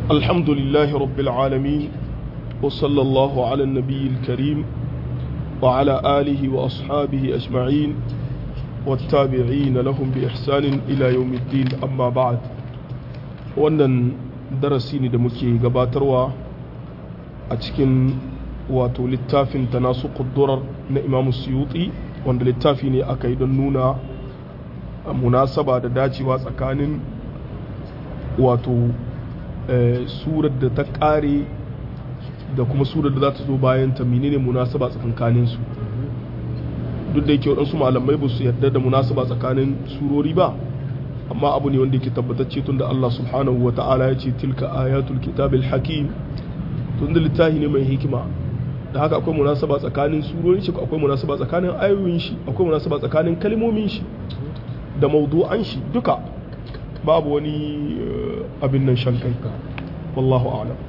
الحمد لله رب العالمين وصلى الله على النبي الكريم وعلى آله وأصحابه أجمعين والتابعين لهم بإحسان إلى يوم الدين أما بعد wannan darasi ne da muke gabatarwa a cikin wato littafin tanasuqud durar na Imam Suyuti wanda littafi ne aka yi don nuna munasaba da dacewa tsakanin wato surar da ta kare da kuma surar da za ta zo bayan ta menene munasaba tsakanin su duk da yake waɗansu malamai ba su yarda da munasaba tsakanin surori ba amma abu ne wanda yake tabbatacce tunda Allah subhanahu wa ta'ala ya ce tilka ayatul kitabil hakim tunda littafi ne mai hikima da haka akwai munasaba tsakanin surorin shi akwai munasaba tsakanin ayoyin shi akwai munasaba tsakanin kalmomin shi da mawdu'an shi duka babu wani abin nan shankai wallahu a'lam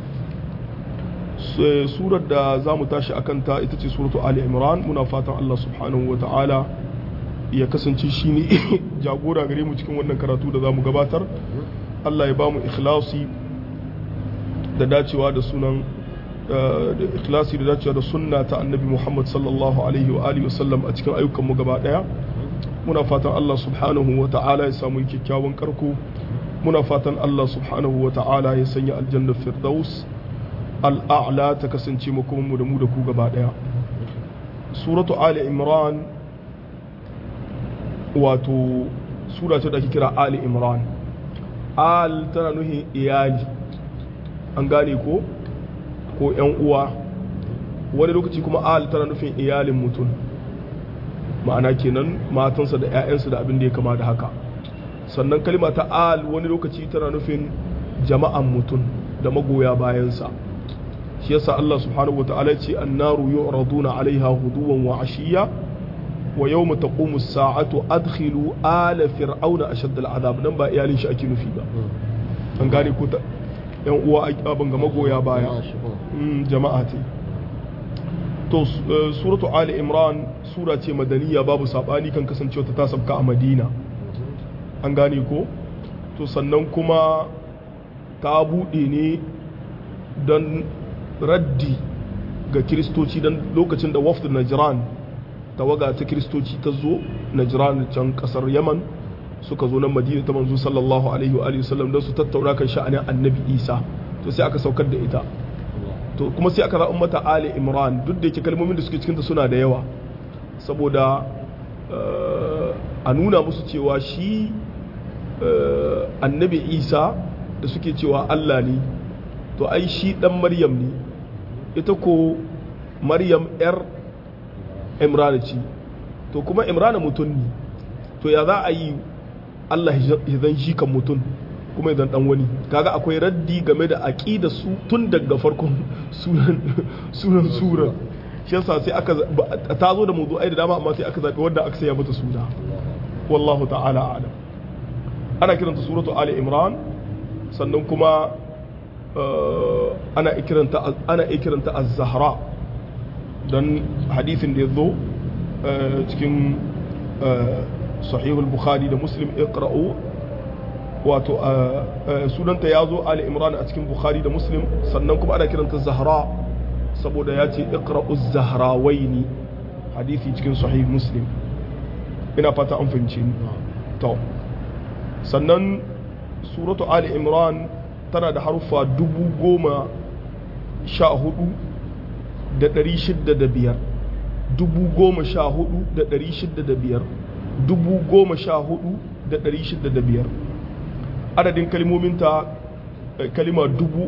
surar da za mu tashi akan ta ita ce suratu Ali Imran muna fatan Allah subhanahu wa ta'ala ya kasance shi ne jagora gare mu cikin wannan karatu da za mu gabatar Allah ya ba mu ikhlasi da dacewa da sunan da ikhlasi da dacewa da sunna ta annabi Muhammad sallallahu alaihi wa alihi wasallam a cikin ayyukan mu gaba daya muna fatan Allah subhanahu wa ta'ala ya samu kyakkyawan karko muna fatan Allah subhanahu wa ta'ala ya sanya aljanna firdaus al'a'la ta kasance makomin mu da mu da ku gaba daya suratu Ali Imran wato sura ce da ake kira Ali Imran al tana nuhin iyali an gane ko yan uwa wani lokaci kuma al tana nufin iyalin mutum ma'ana kenan matansa da 'ya'yansa da abin da ya kama da haka sannan kalma ta al wani lokaci tana nufin jama'an mutum da magoya bayansa shi yasa Allah subhanahu wataala ya ce annaru yu'raduna 'alaiha ghuduwan wa 'ashiyya wa yawma taqumu as-sa'atu adkhilu ala fir'auna ashadda al-'adab nan ba iyalin shi ake nufi ba an gane ko ta yan uwa abin ga magoya baya jama'a ce to suratu Ali Imran sura ce madaniya babu sabani kan kasancewa ta sabka a Madina an gane ko to sannan kuma ta bude ne don raddi ga kiristoci don lokacin da wafd Najran tawaga ta kiristoci ta zo Najran can kasar Yaman suka zo nan Madina ta manzo sallallahu alaihi wa alihi wasallam don su tattauna kan sha'anin Annabi Isa to sai aka saukar da ita to kuma sai aka zaɓi mata Ali Imran duk da yake kalmomin da suke cikin ta suna da yawa saboda a nuna musu cewa shi Annabi Isa da suke cewa Allah ne to ai shi dan Maryam ne ita ko Maryam yar Imran ce to kuma Imran mutum ne to ya za a yi Allah ya zan shi kan mutum kuma idan dan wani kaga akwai raddi game da aqida su tun daga farkon sunan sura shi yasa sai aka ta zo da mawdu'ai da dama amma sai aka zabi wanda aka saya mata suna wallahu ta'ala a'lam ana kiranta suratu Ali Imran sannan kuma ana ikiranta az-Zahra dan hadisin da yazo cikin sahihul bukhari da muslim iqra'u wato sunanta ya zo Ali Imran a cikin bukhari da muslim sannan kuma ana kiranta Zahra saboda ya ce iqra'u zahrawaini hadisi cikin sahih muslim ina fata an fahimci ni to sannan suratu Ali Imran tana da haruffa 10,14,605 10,14,605 14,605 adadin kalmominta kalima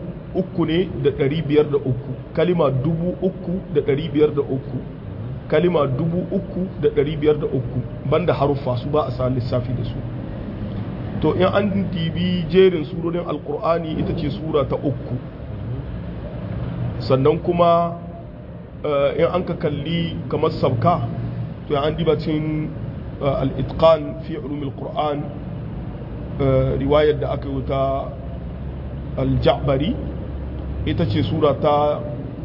3,503 kalima 3,503 kalima 3,503 banda haruffa su ba a sa lissafi da su to in an dibi jerin surorin alkur'ani ita ce sura ta uku sannan kuma in an ka kalli kamar sabka to an diba cikin al-itqan fi ulumil qur'an riwayar da aka yi ta al-ja'bari ita ce sura ta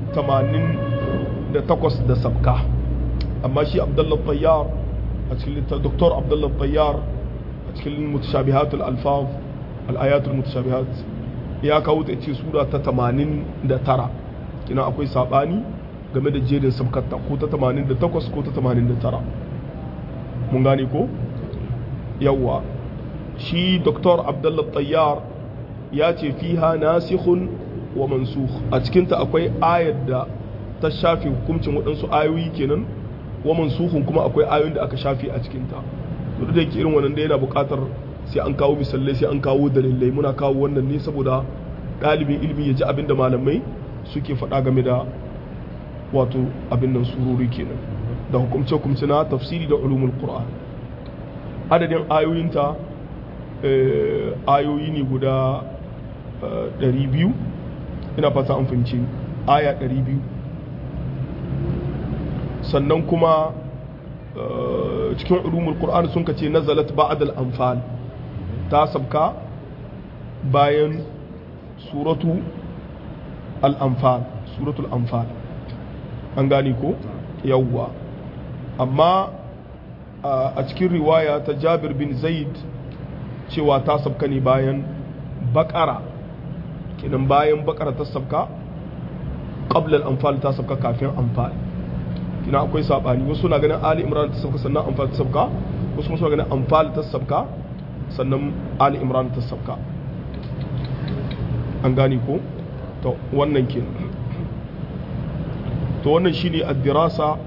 88 da sabka amma shi abdullah tayyar a cikin dr abdullah tayyar cikin mutashabihatul alfaz al-ayatul mutashabihat ya kawo ta ce sura ta 89 kina akwai sabani game da jerin sabkatta ko ta 88 ko ta 89 mun gane ko yawa shi Dr. Abdullah Tayyar ya ce fiha nasikhun wa mansukh a cikinta akwai ayar da ta shafe hukuncin waɗansu ayoyi kenan wa mansukhun kuma akwai ayoyin da aka shafe a cikinta to da yake irin wannan da yana buƙatar sai an kawo misalai sai an kawo dalilai muna kawo wannan ne saboda ɗalibin ilimi ya ji abin da malamai suke faɗa game da wato abin nan surori kenan da hukumce-hukumce na tafsiri da ulumul qur'an adadin ayoyinta ayoyi ne guda 200 ina fata an fahimci aya 200 sannan kuma cikin ulumul qur'an sun kace nazalat ba'd al-anfal ta sabka bayan suratul anfal an gane ko yawwa amma a cikin riwaya ta Jabir bin Zaid cewa ta sabka ne bayan bakara kinan bayan bakara ta sabka qabla al-anfal ta sabka kafin anfal kina akwai sabani wasu na ganin Ali Imran ta sabka sannan anfal ta sabka wasu kuma suna ganin anfal ta sabka sannan Ali Imran ta sabka an gane ko to wannan kenan to wannan shine ad-dirasa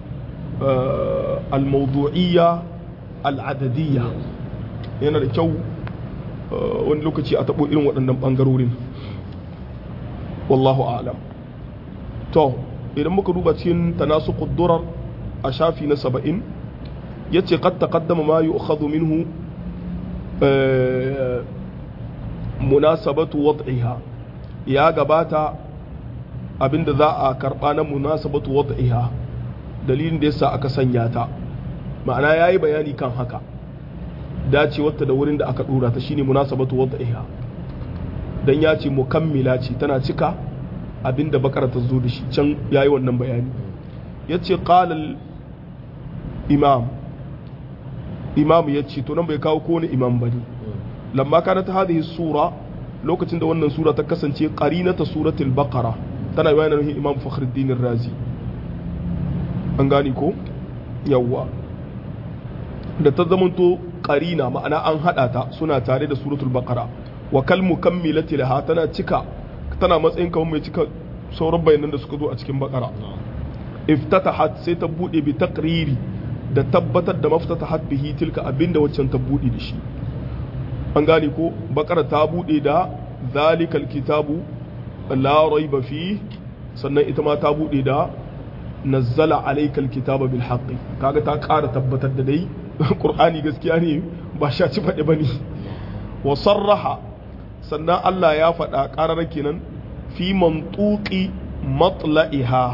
al-mawdu'iyya al-adadiyya yana da kyau wani lokaci a tabo irin waɗannan bangarorin wallahu a'lam to idan muka duba cikin tanasuqud durar a shafi na 70 yace qad taqaddama ma yu'khadhu minhu munasabatu wad'iha ya gabata abinda za a karba na munasabatu wad'iha dalilin da yasa aka sanya ta ma'ana yayi bayani kan haka dacewarta da wurin da aka dora ta shine munasabatu wad'iha dan ya ce mukammila ce tana cika abinda bakara ta zo da shi can yayi wannan bayani yace qala imam yace to nan bai kawo ko ne imam bane lamma kanat hadhihi sura lokacin da wannan sura ta kasance qarinata suratul baqara tana bayanin imam Fakhruddin Razi an gani ko yawwa da ta zamanto qarina ma'ana an hada ta suna tare da suratul baqara wa kal mukammilati laha tana matsayin kamar mai cika sauran bayanan da suka zo a cikin baqara iftatahat sai ta bude bi taqriri da tabbatar da maftatahat bihi tilka abinda waccan ta bude da shi an gane ko baqara ta bude da zalikal kitabu la raiba fi sannan ita ma ta bude da nazzala alaykal kitaba bil haqqi kaga ta ƙara tabbatar da dai qur'ani gaskiya ne ba sha ci faɗi bane wa sarraha sannan Allah ya faɗa ƙarar kenan fi mantuqi matla'iha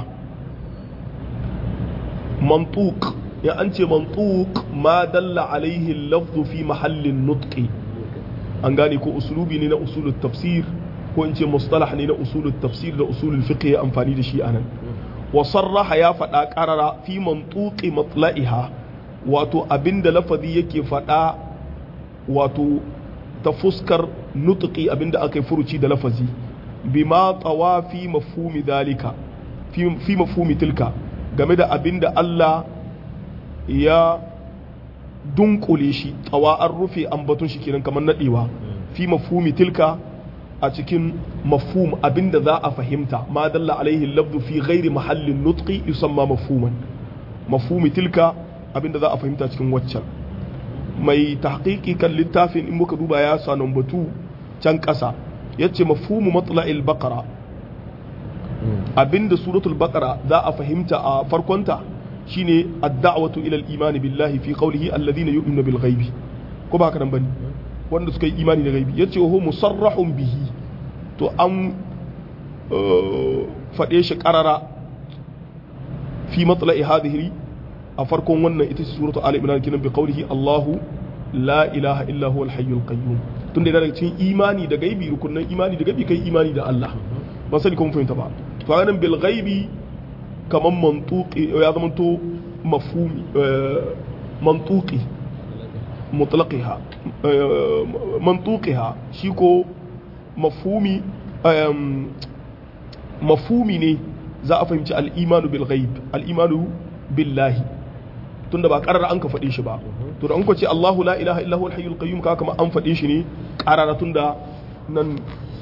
mantuq ya an ce mantuq ma dalla alaihi al-lafzu fi mahallin nutqi an gane ko usulubi ne na usulul tafsir ko in ce mustalah ne na usulul tafsir da usulul fiqh ya amfani da shi anan wa sarraha ya faɗa ƙarara fi mantuqi matla'iha wato abinda lafazi yake faɗa wato ta fuskar nutqi abinda aka yi furuci da lafazi bima tawa fi mafhumi dalika fi mafhumi tilka game da abinda Allah ya dunkule shi tawa an rufe ambaton shi kenan kamar nadewa fi mafhumi tilka a cikin mafhum abinda za a fahimta ma dalla alaihi lafzu fi ghairi mahallin nutqi yusamma mafhuman mafhumi tilka abinda za a fahimta cikin waccan mai tahqiqi kan littafin in muka duba ya sa batu can kasa yace mafhumu matla'il baqara abinda suratul baqara za a fahimta a farkonta shine ad-da'watu ila al-iman billahi fi qawlihi alladhina yu'minuna bil ghaibi ko ba ka nan bane wanda suka yi imani da ghaibi yace wa musarrahun bihi to an fade shi qarara fi matla'i hadhihi a farkon wannan ita ce suratu ali imran kinan bi qawlihi Allahu la ilaha illa huwa al-hayyul qayyum tunda daga cikin imani da gaibi rukunin imani da gaibi kai imani da Allah ba sani kuma fahimta ba to ganin bil ghaibi kaman mantuqi ya zama to mafhumi mantuqi mutlaqiha mantuqiha shi ko mafhumi mafhumi ne za a fahimci al-imanu bil ghaib al-imanu billahi tunda ba karara an ka faɗe shi ba to da an ko ce Allahu la ilaha illa huwal hayyul qayyum ka kama an faɗe shi ne karara tunda nan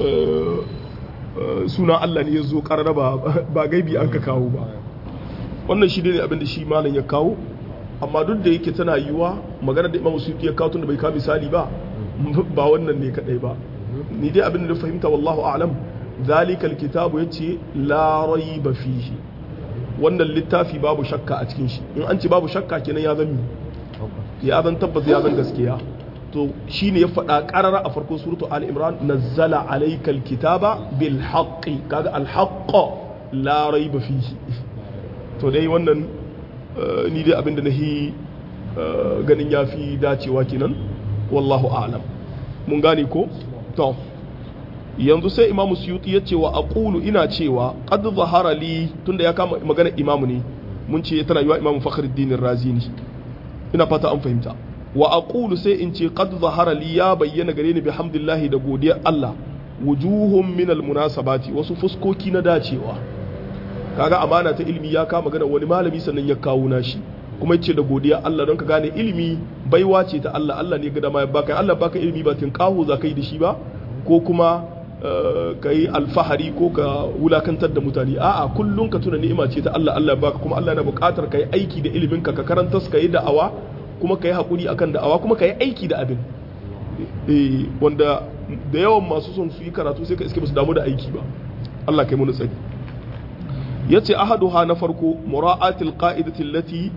sunan Allah ne ya zo karara ba gaibi an ka kawo ba wannan shi ne abin da shi malam ya kawo amma duk da yake tana yiwa magana da Imam Suyuti ya kawo tunda bai kawo misali ba ba wannan ne kadai ba ni dai abin da na fahimta wallahu a'lam zalikal kitabu yace la raiba fihi wannan littafi babu shakka a cikin shi in an ce babu shakka kenan ya zan tabbas ya zan gaskiya to shine ya faɗa ƙarara a farkon suratu Ali Imran nazzala alaykal kitaba bil haqqi kaga al haqq la raiba fihi to dai wannan ni dai abinda nahi ganin yafi dacewa kenan wallahu a'lam mun gane ko to yanzu sai Imam Suyuti ya ce wa aqulu ina cewa qad zahara li tunda ya kama magana imamu ne mun ce tana yiwa Imam Fakhruddin Razi ne ina fata an fahimta wa aqulu sai in ce qad zahara li ya bayyana gare ni bihamdillahi da godiyar Allah wujuhum min almunasabati wasu fuskoki na dacewa kaga amana ta ilimi ya kama magana wani malami sannan ya kawo nashi kuma yace da godiya Allah don ka gane ilimi baiwa ce ta Allah Allah ne ga dama ya baka Allah baka ilimi ba tin kawo za kai da shi ba ko kuma kai alfahari ko ka wulakantar da mutane a'a kullun ka tuna ni'ima ce ta Allah Allah baka kuma Allah yana buƙatar kai aiki da ilimin ka karanta su kai da'awa kuma kai hakuri akan da'awa kuma kai aiki da abin wanda da yawan masu son su yi karatu sai ka iske ba su damu da aiki ba Allah kai mu tsari yace ahaduha na farko mura'atul qa'idati allati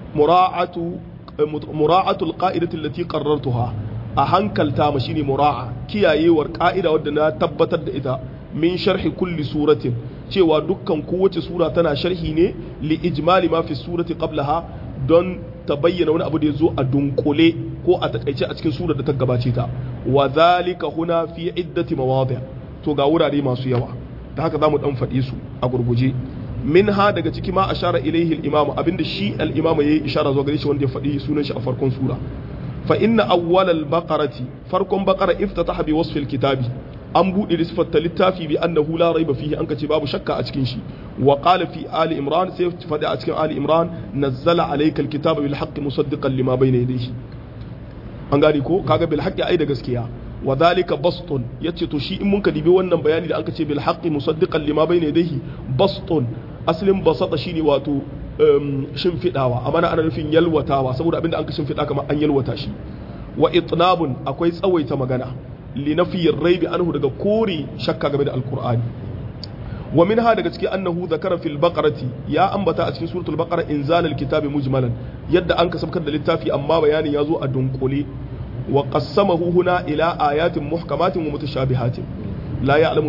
mura'atul qa'idati allati qarrartuha a hankalta ma shine mura'a kiyayewar ka'ida wadda na tabbatar da ita min sharhi kulli suratin cewa dukkan kowace sura tana sharhi ne li ijmali ma fi surati qablaha don ta bayyana wani abu da ya zo a dunkule ko a takaice a cikin surar da ta gabace ta wa zalika huna fi iddati mawadi' to ga wurare masu yawa da haka zamu dan faɗi su a gurguje minha daga ciki ma ashara ilaihi al-imam abinda shi al-imam yayi ishara zuwa gare shi wanda ya faɗi sunan shi a farkon sura fa inna awwal al-baqarati farkon baqara iftataha bi wasf al-kitabi an buɗe risfar ta littafi bi annahu la raiba fihi an kace babu shakka a cikin shi wa qala fi ali imran sai faɗi a cikin ali imran nazzala alayka al-kitaba bil haqqi musaddiqan lima bayna yadayhi an gane ko kaga bil haqqi ai da gaskiya wa dhalika bastun yace to shi in mun ka dibi wannan bayani da an kace bil haqqi musaddiqan lima bayna yadayhi bastun aslin basata shine wato shimfidawa amma ana nufin yalwatawa saboda abinda an ka shimfida kamar an yalwata shi wa itnabun akwai tsawaita magana لنفي الريب عنه daga kore shakka game da alqur'ani wa minha daga cikin annahu zakara fil baqarati ya ambata a cikin suratul baqara inzal alkitabi mujmalan yadda an kasabkar da littafi amma bayanin yazo a dunkule wa qassamahu huna ila ayatin muhkamatin wa mutashabihatin la ya'lamu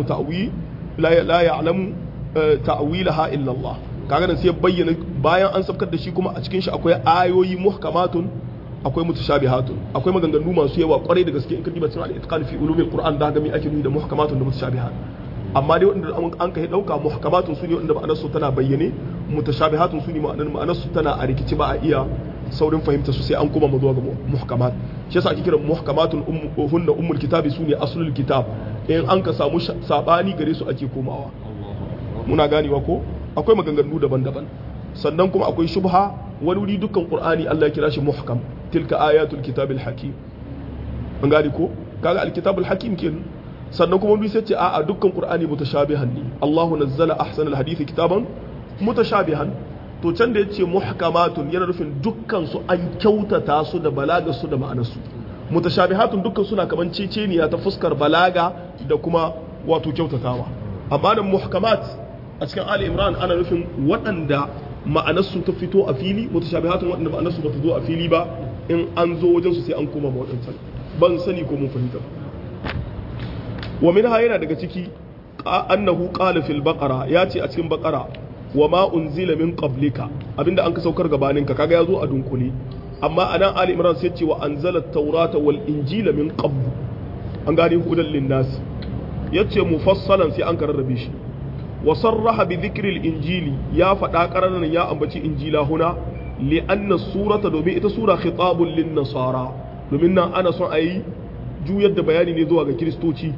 ta'wilaha illa Allah kaga nan sai bayyana bayan an sabkar da shi kuma a cikin shi akwai ayoyi muhkamatun akwai mutashabihatun akwai maganganu masu yawa kwarai da gaske in ka diba cikin al-itqan fi ulumil qur'an da ga me ake nuni da muhkamatun da mutashabihat amma dai wanda an kai dauka muhkamatun su ne wanda ma'anar su tana bayyane mutashabihatun su ne ma'anar su tana a rikici ba a iya saurin fahimta su sai an koma zuwa ga muhkamat shi yasa ake kira muhkamatun hunna ummul kitabi su ne aslul kitab in an ka samu sabani gare su ake komawa muna ganewa ko akwai maganganu daban-daban sannan kuma akwai shubha wani wuri dukkan qur'ani Allah ya kira shi muhkam tilka ayatul kitabil hakim an gane ko kaga alkitabul hakim kenan sannan kuma wani sai ce a'a dukkan qur'ani mutashabihan ne Allahu nazzala ahsanal hadithi kitaban mutashabihan to can da yace muhkamatun yana nufin dukkan su an kyautata su da balaga su da ma'anar su mutashabihatun dukkan suna kaman ceceniya ta fuskar balaga da kuma wato kyautatawa amma nan muhkamat a cikin Ali Imran ana nufin waɗanda ma'anarsu ta fito a fili mutashabihatun waɗanda ma'anarsu ba ta zo a fili ba in an zo wajen su sai an koma ma waɗancan ban sani ko mun fahimta wa minha yana daga ciki annahu qala fil baqara ya ce a cikin baqara wa ma unzila min qablika abinda an ka saukar gabaninka kaga yazo a dunkule amma anan Ali Imran sai ce wa anzala at-taurata wal injila min qabl an gane hudan lin-nas yace mufassalan sai an kararrabe shi وصرح بذكر الإنجيل يا فدا قررن يا أمبتي إنجيلا هنا لأن السورة دومي إتا سورة خطاب للنصارى دومينا أنا سون أي جو يد بياني نزوها كريستوتي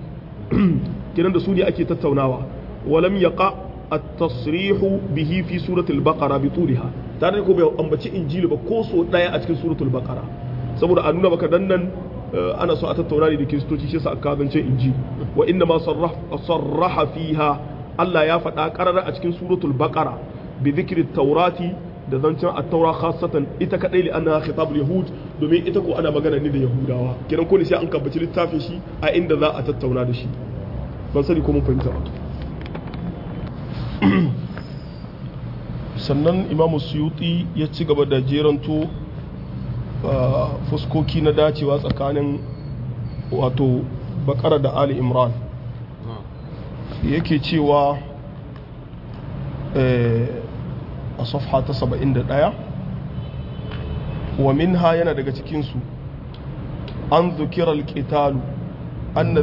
kinan da su ne ake tattaunawa walam yaqa at-tasrihu bihi fi suratul baqara bi tuliha tare ko bai ambaci injili ba ko so daya a cikin suratul baqara saboda a nuna maka dannan ana so a tattauna ne da kiristoci shi sa aka zance inji wa inna ma sarraha fiha Allah ya faɗa karara a cikin suratul baqara bi dhikri taurati da zancen at-taura khassatan ita kadai li annaha khitabul yahud domin ita ko ana magana ne da yahudawa kiran ko ne sai an kabbaci littafin shi a inda za a tattauna da shi ban sani ko mun fahimta ba sannan imamu suyuti ya ci gaba da jeranto fuskoki na dacewa tsakanin wato bakara da ali imran yake cewa a safha ta 71 wa minha yana daga cikinsu an zukira alƙitalu anna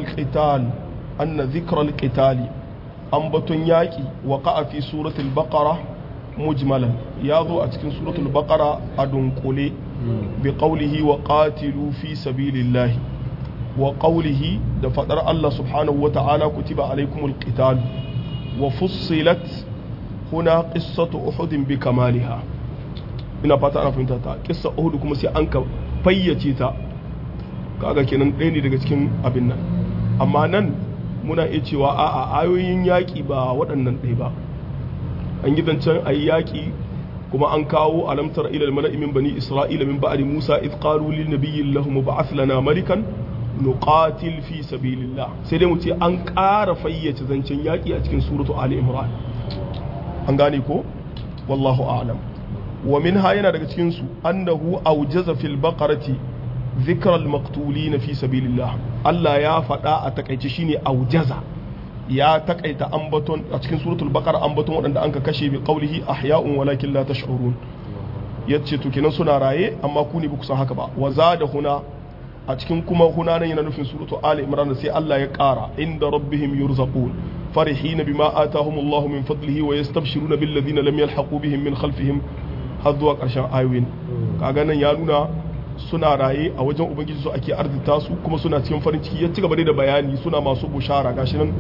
zikra alƙitali an batun yaƙi wa ƙa'a fi suratul baqara mujmalan ya zo a cikin suratul baqara a dunkule bi qawlihi wa qatilu fi sabilillahi wa qawlihi da fadar Allah subhanahu wa ta'ala kutiba alaykumul qital wa fussilat huna qissatu uhud bi kamaliha ina fata ana fahimta ta qissa uhud kuma sai an ka fayyace ta kaga kenan ɗaya ne daga cikin abin nan amma nan muna iya cewa a'a ayoyin yaƙi ba waɗannan ɗaya ba an yi zancen a yi yaƙi kuma an kawo alamtar ilal mala'i min bani isra'ila min ba'di musa idh qalu lin nabiyyin lahum ba'ath lana malikan nuqatil fi sabilillah sai dai mu ce an ƙara fayyace zancen yaƙi a cikin suratu ali imran an gane ko wallahu a'lam wa minha yana daga cikin su annahu awjaza fil baqarati dhikra al maqtulin fi sabilillah Allah ya faɗa a takaice shine awjaza ya takaita ambaton a cikin suratul baqara ambaton waɗanda anka kashe bi qawlihi ahya'un walakin la tash'urun yace to kenan suna raye amma ku ne ba ku san haka ba wa zada huna a cikin kuma huna nan yana nufin suratul ali imran sai Allah ya ƙara inda rabbihim yurzaqun farihina bima atahumullahu min fadlihi wa yastabshiruna bil ladina lam yalhaqu bihim min khalfihim har zuwa ƙarshen ayoyin kaga nan ya nuna suna raye a wajen ubangiji su ake arzita su kuma suna cikin farin ciki ya ci gaba da bayani suna masu bushara gashi nan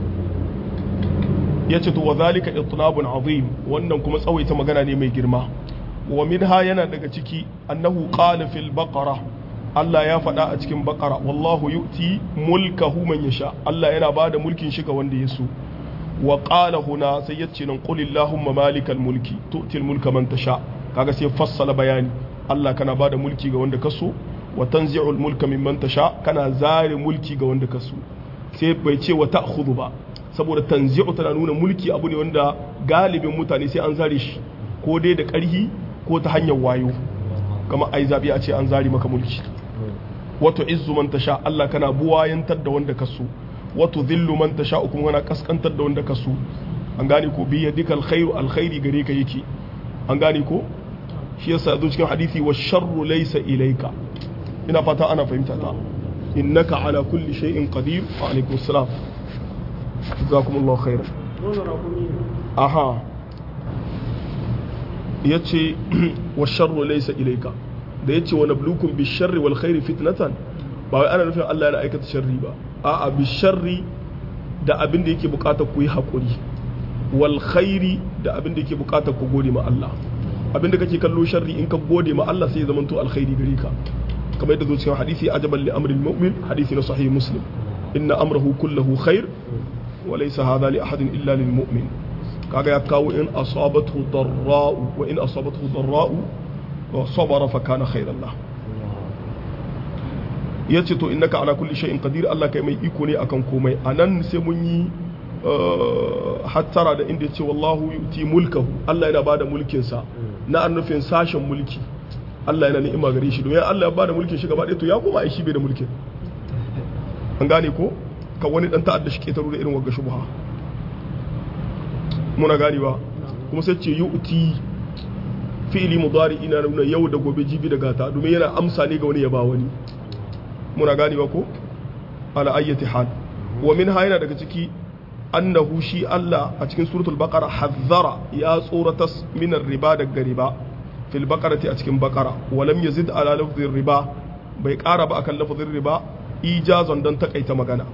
ya ce to wa zalika itlabun azim wannan kuma tsawaita magana ne mai girma wa minha yana daga ciki annahu qala fil baqara Allah ya faɗa a cikin baqara wallahu yu'ti mulkahu man yasha Allah yana bada mulkin shi ga wanda ya so wa qala huna sai yace nan qul illahumma malikal mulki tu'til mulka man tasha kaga sai fassala bayani Allah kana bada mulki ga wanda ka so wa tanzi'ul mulka mimman tasha kana zare mulki ga wanda ka so sai bai ce wa ta'khudhu ba saboda tanzi'u tana nuna mulki abu ne wanda galibin mutane sai an zare shi ko dai da ƙarhi ko ta hanyar wayo kamar ai zabi a ce an zare maka mulki wato izzu man tasha Allah kana buwayantar da wanda ka so wato dhillu man tasha kuma kana kaskantar da wanda ka so an gane ko bi yadikal khairu alkhairi gare ka yake an gane ko shi yasa zo cikin hadisi wa sharru laysa ilayka ina fata ana fahimta ta innaka ala kulli shay'in qadir wa alaikum assalam jazakumullahu khairan aha yace wa sharru laysa ilayka da yace wa nablukum bi sharri wal khairi fitnatan ba wai ana nufin Allah yana aikata sharri ba a'a bi sharri da abin da yake bukatar ku yi hakuri wal khairi da abin da yake bukatar ku gode ma Allah abin da kake kallo sharri in ka gode ma Allah sai ya zamanto alkhairi gare ka kamar yadda zo cikin hadisi ajaban li amril mu'min hadisi na sahih muslim inna amrahu kulluhu khair wa laysa hadha li ahadin illa lil mu'min kaga ya kawo in asabathu darra'u wa in asabathu darra'u wa sabara fa kana khairan lahu yace to innaka ala kulli shay'in qadir Allah kai mai iko ne akan komai anan sai mun yi hattara da inda yace wallahu yuti mulkahu Allah yana bada mulkin sa na annufin sashen mulki Allah yana ni'ima gare shi domin Allah ya bada mulkin shi gaba ɗaya to ya koma ai shi bai da mulkin an gane ko kan wani dan ta'adda shi ketaro da irin wagga shubha muna ganewa kuma sai ce yu'ti fi'li mudari ina nuna yau da gobe jibi da gata domin yana amsa ne ga wani ya ba wani muna ganewa ko ala ayyati hal wa min hayna daga ciki annahu shi Allah a cikin suratul baqara hazzara ya tsoratas min riba daga riba fil baqarati a cikin baqara wa lam yazid ala lafzir riba bai kara ba akan lafzin riba ijazan dan takaita magana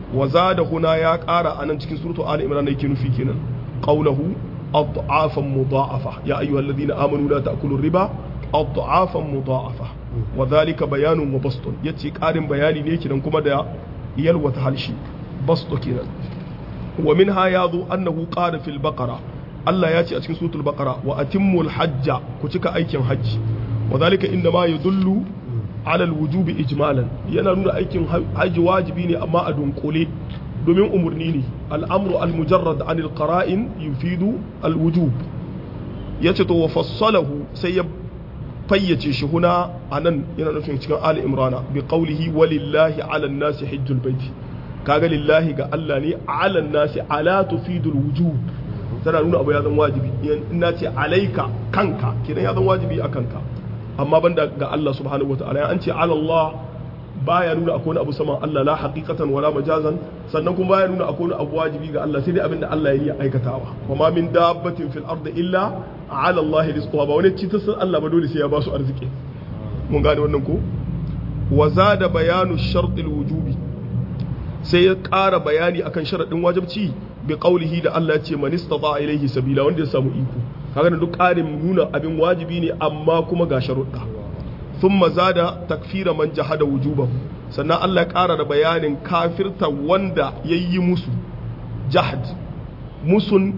wa zada huna ya ƙara anan cikin suratu ali imran yake nufi kenan qawluhu ad'afan mudha'afa ya ayyuhalladhina amanu la ta'kulu riba ad'afan mudha'afa wa dhalika bayanun wa bastun yace ƙarin bayani ne kenan kuma da yalwata halshi bastu kenan wa minha yazu annahu qala fil baqara Allah ya ce a cikin suratul baqara wa atimmul hajja ku cika aikin hajji wa dhalika inda ma yadullu ala alwujubi ijmalan yana nuna aikin hajji wajibi ne amma a dunkule domin umurni ne al'amru al-mujarrad an al-qara'in yufidu al-wujub yace to wa fassalahu sai ya fayyace shi huna anan yana nufin cikin ali imrana bi qawlihi walillahi ala an-nasi hajjul bait kaga lillahi ga Allah ne ala an-nasi ala tufidu al-wujub tana nuna abu ya zama wajibi in nace alaika kanka kidan ya zama wajibi a kanka amma banda ga Allah subhanahu wataala an ce ala Allah baya nuna akwai wani abu sama Allah la haqiqatan wala majazan sannan kuma baya nuna akwai wani abu wajibi ga Allah sai dai abinda Allah ya yi aikatawa wa ma min dabbatin fil ardi illa ala Allah rizquha ba wani cikin san Allah ba dole sai ya ba su arziki mun gane wannan ko wa zada bayanu shart al wujubi sai ya ƙara bayani akan sharadin wajibci bi qawlihi da Allah ya ce man istata ilayhi sabila wanda ya samu iko kaga duk ƙarin nuna abin wajibi ne amma kuma ga sharuɗa thumma zada takfira man jahada wujubahu sannan Allah ya ƙara da bayanin kafirta wanda yayi musu jahad musun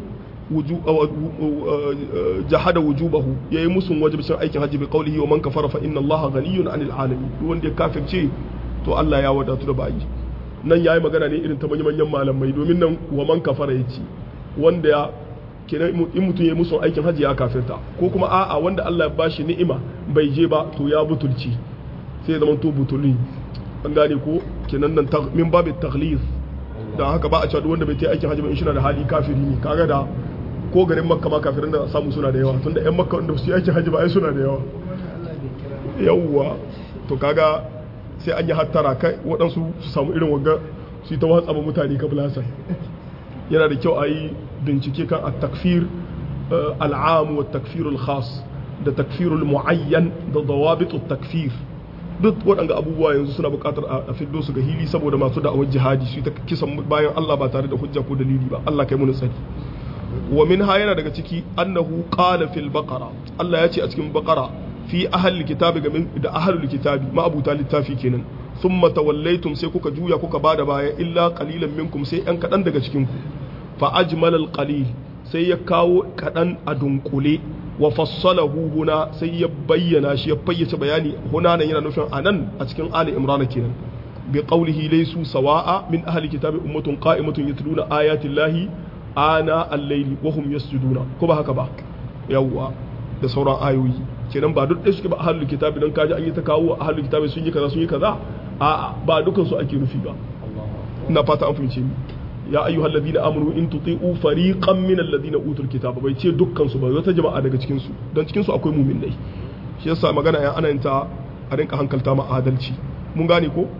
jahada wujubahu yayi musun wajibcin aikin hajji bi qawlihi wa man kafara fa inna Allaha ghaniyyun 'anil 'alamin duk wanda ya kafirce to Allah ya wadatu da bayi nan yayi magana ne irin ta manyan malamai domin nan wa man kafara yace wanda ya kenan in mutum ya yi musu aikin hajji ya kafirta ko kuma a'a wanda Allah ya bashi ni'ima bai je ba to ya butulci sai ya zama to butuli an gane ko kenan nan min babu taghliz dan haka ba a cewa wanda bai yi aikin hajji ba in shi na da hali kafiri ne kaga da ko garin makka ma kafirin da samu suna da yawa tunda yan makka wanda su yi aikin hajji ba ai suna da yawa yawwa to kaga sai an yi hattara kai waɗansu su samu irin wagga su yi ta watsa mutane kabilasa yana da kyau a yi bincike kan at-takfir al-am wa at-takfir al-khas da takfir al-muayyan da dawabit at-takfir duk waɗanda abubuwa yanzu suna buƙatar a fiddo su ga hili saboda masu da'awar jihadi su ta kisan bayan Allah ba tare da hujja ko dalili ba Allah kai mun sani wa minha yana daga ciki annahu qala fil baqara Allah ya ce a cikin baqara fi ahlil kitabi da ahlul kitabi ma abuta littafi kenan thumma tawallaytum sai kuka juya kuka bada baya illa qalilan minkum sai yan kadan daga cikin ku fa ajmalal qalil sai ya kawo kadan a dunkule wa fassalahu huna sai ya bayyana shi ya fayyace bayani huna nan yana nufin anan a cikin ali imran kenan bi qawlihi laysu sawa'a min ahli kitabi ummatun qa'imatun yatluna ayati llahi ana al-layli wa hum yasjuduna ko ba haka ba yawwa da sauran ayoyi kenan ba duk da suke ba ahlul kitabi dan kaji an yi ta kawo ahlul kitabi sun yi kaza a'a ba dukan su ake nufi ba ina fata an fahimce ni ya ayyuhal ladina amanu in tuti'u fariqan min alladhina utul kitaba bai ce dukkan su ba wata jama'a daga cikin su dan cikin su akwai mu'minai shi yasa magana yan ana yinta a rinka hankalta ma adalci mun gane ko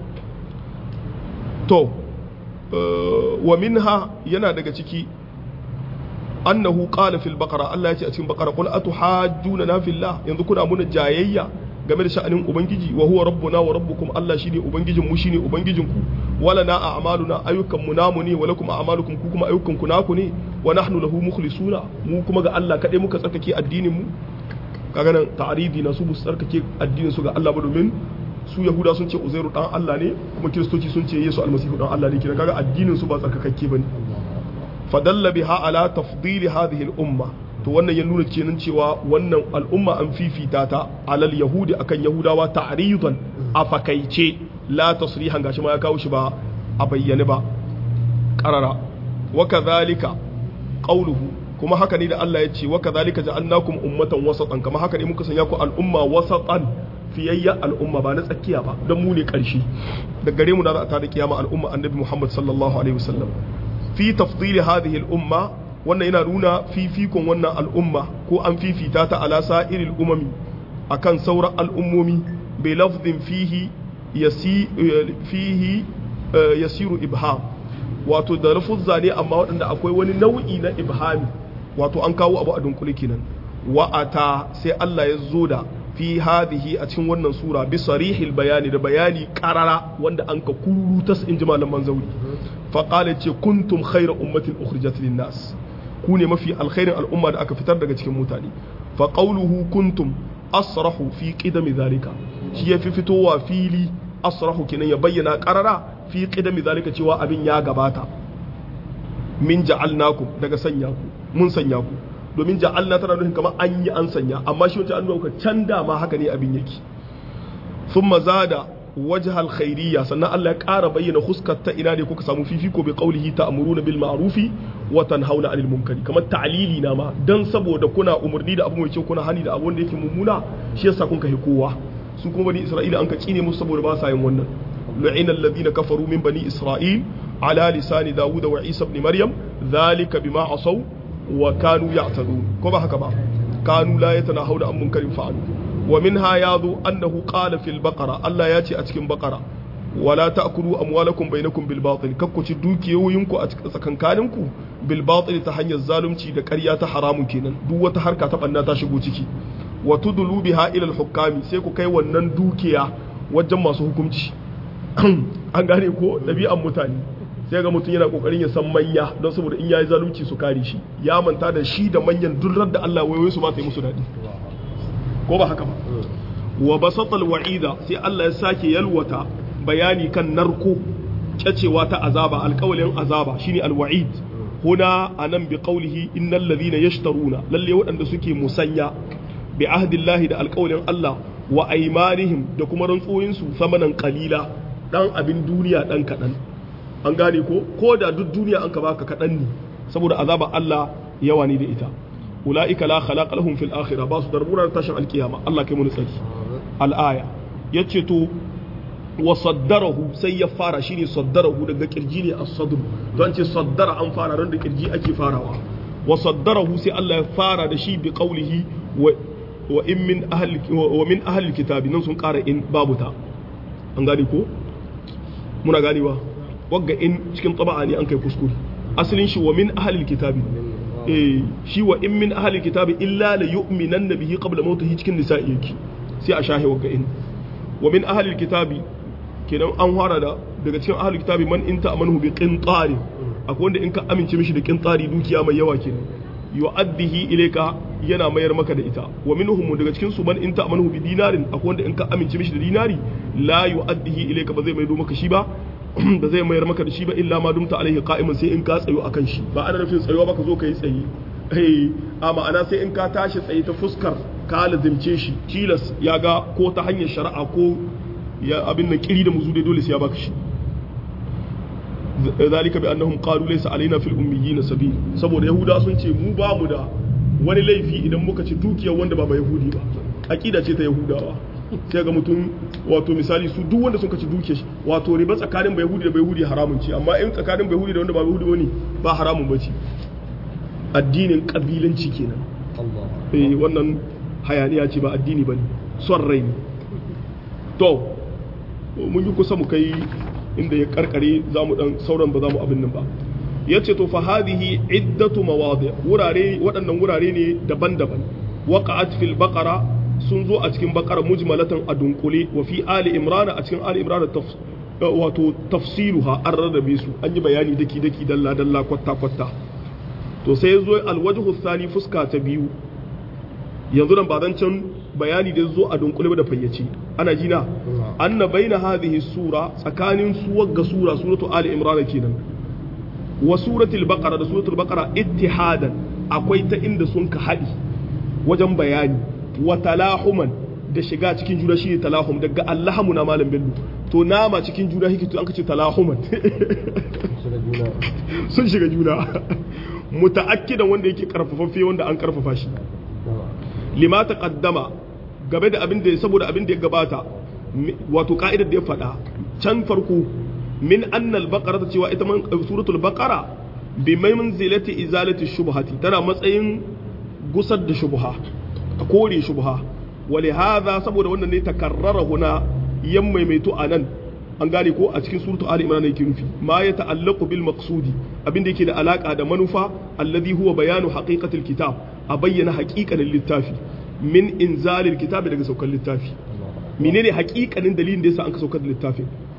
to wa minha yana daga ciki annahu qala fil baqara Allah ya ce a cikin baqara qul atuhajjuna fillah yanzu kuna muna jayayya game da sha'anin ubangiji wa huwa rabbuna wa rabbukum Allah shine ubangijin mu shine ubangijin ku wala na a'maluna ayyukan mu namu ne wala kuma a'malukum ku kuma ayyukan ku naku ne wa nahnu lahu mukhlisuna mu kuma ga Allah kadai muka tsarkake addinin mu kaga nan ta'ridi na su bu tsarkake addinin su ga Allah ba domin su yahuda sun ce uzairu dan Allah ne kuma kiristoci sun ce yesu almasihu dan Allah ne kina kaga addinin su ba tsarkakakke bane fadalla biha ala tafdili hadhihi al-umma to wannan ya nuna kenan cewa wannan al'umma an fifita ta alal yahudi akan yahudawa ta'ridan a fakaice la tasrihan gashi ma ya kawo shi ba a bayyane ba qarara wa kadhalika qawluhu kuma haka ne da Allah ya ce wa kadhalika ja'alnakum ummatan wasatan kama haka ne muka sanya ku al'umma wasatan fiyayya al'umma ba na tsakiya ba don mu ne karshe da gare mu da za a tada kiyama al'umma annabi Muhammad sallallahu alaihi wasallam fi tafdili hadhihi al-umma wannan yana nuna fifikon wannan al'umma ko an fifita ta ala sa'iril umami akan sauran al'ummomi bai lafzin fihi yasiru ibham wato da lafuzza ne amma waɗanda akwai wani nau'i na ibhami wato an kawo abu a dunkule kenan wa'ata sai Allah ya zo da fi hadhihi a cikin wannan sura bi sarihil bayani da bayani qarara wanda an ka kurutas inji malaman zauri fa qala ce kuntum khayra ummatin ukhrijat lin-nas ku ne mafi alkhairin al'umma da aka fitar daga cikin mutane fa qawluhu kuntum asrahu fi qidami zalika shi ya fi fitowa fili asrahu kenan ya bayyana qarara fi qidami zalika cewa abin ya gabata min ja'alnakum daga sanya ku mun sanya ku domin ja'alna tana nufin kamar an yi an sanya amma shi wancan an nuna can da ma haka ne abin yake thumma zada wajhal khairiyya sannan Allah ya ƙara bayyana huskar ta ina ne kuka samu fifiko bi qaulihi ta'muruna bil ma'rufi wa tanhauna 'anil munkari kamar ta'lili na ma dan saboda kuna umurni da abu mai kyau kuna hani da abu wanda yake mummuna shi yasa kun kai kowa su kuma bani Isra'ila an ka kine musu saboda ba sa yin wannan lu'ina alladhina kafaru min bani Isra'il ala lisani Dawud wa Isa ibn Maryam dhalika bima asaw wa kanu ya'tadun ko ba haka ba kanu la yatanahawna an munkarin fa'alu wa minha yadhu annahu qala fil baqara Allah ya ce a cikin baqara wala ta'kulu amwalakum bainakum bil batil kakkuci dukiyoyinku a cikin tsakankaninku bil batil ta hanyar zalunci da ƙarya ta haramun kenan duk wata harka ta banna ta shigo ciki wa tudlu biha ila al hukami sai ku kai wannan dukiya wajen masu hukunci an gane ko dabi'an mutane sai ga mutum yana kokarin ya san manya don saboda in yayi zalunci su kare shi ya manta da shi da manyan durrar da Allah wayoyin su ba ta yi musu dadi ko ba haka ba wa basatal wa'ida sai Allah ya sake yalwata bayani kan narko kyacewa ta azaba alƙawalin azaba shine alwa'id huna anan bi qawlihi innal ladhina yashtaruna lalle waɗanda suke musanya bi ahdillahi da alƙawalin Allah wa aymanihim da kuma rantsoyin su samanan qalila dan abin duniya dan kadan an gane ko da duk duniya an ka baka kadan ne saboda azaba Allah yawa ne da ita ulaika la khalaqa lahum fil akhirah ba su darbura tashin alkiyama Allah kai mu tsaki al-aya yace to wa saddarahu sai ya fara shine saddarahu daga kirji ne as-sadr don ce saddara an fara ran da kirji ake farawa wa saddarahu sai Allah ya fara da shi bi qawlihi wa in min ahli kitabi nan sun kara in babu ta an gane ko muna ganewa wagga in cikin taba'a ne an kai kuskure asalin shi wa min ahli kitabi shi wa in min ahli kitabi illa la yu'minanna bihi qabla mautihi cikin nisa'i yake sai a shahe wagga in wa min ahli kitabi kenan an fara da daga cikin ahli kitabi man in ta'amanu bi qintari akwai wanda in ka amince mishi da qintari dukiya mai yawa kenan yu'addihi ilayka yana mayar maka da ita wa minhum daga cikin su man in ta'amanu bi dinarin akwai wanda in ka amince mishi da dinari la yu'addihi ilayka ba zai maido maka shi ba da zai mayar maka da shi ba illa ma dumta alaihi qa'iman sai in ka tsayo akan shi ba ana nufin tsayuwa ba ka zo ka yi tsayi a ma'ana sai in ka tashi tsaye ta fuskar ka lazimce shi tilas ya ga ko ta hanyar shari'a ko ya abin nan kiri da muzu dai dole sai ya baka shi zalika bi annahum qalu laysa alaina fil ummiyina sabil saboda yahuda sun ce mu ba mu da wani laifi idan muka ci dukiyar wanda ba yahudi ba aqida ce ta yahudawa sai ga mutum wato misali su duk wanda sun kaci duke shi wato riba tsakanin bai yahudi da bai yahudi haramun ce amma in tsakanin bai yahudi da wanda ba yahudi wani ba haramun bace addinin kabilanci kenan wannan hayaniya ce ba addini bane son rai ne to mun yi kusa mu kai inda ya karkare zamu dan sauran ba zamu abin nan ba yace to fa hadhihi iddatu mawadi wurare waɗannan wurare ne daban-daban waqa'at fil baqara sun zo a cikin bakara mujmalatan a dunkule wa fi ali imrana a cikin ali imrana wato tafsiruha an rarrabe su an yi bayani daki daki dalla dalla kwatta kwatta to sai ya zo alwajhu thani fuska ta biyu yanzu nan ba zan can bayani da zo a dunkule da fayyace ana jina anna baina hadhihi sura tsakanin suwar ga sura suratu ali imrana kenan wa suratul baqara da suratul baqara ittihadan akwai ta inda sun ka hadi wajen bayani wa talahuman da shiga cikin juna shi ne talahum daga allahamu na malam bello to nama cikin juna hikitu an kace talahuman sun shiga juna muta'akkidan wanda yake karfafaffe wanda an karfafa shi lima taqaddama game da abin da saboda abin da ya gabata wato ka'idar da ya faɗa can farko min annal baqara cewa ita man suratul baqara bi manzilati izalati shubhati tana matsayin gusar da shubha a kore shubha wali hadha saboda wannan ne takarrara huna yan maimaito anan an gane ko a cikin suratu ali imran yake nufi ma ya ta'allaqu bil maqsudi abinda yake da alaka da manufa alladhi huwa bayanu haqiqatil kitab a bayyana haqiqanin littafi min inzalil kitab daga saukar littafi menene haqiqanin dalilin da yasa an ka saukar da littafin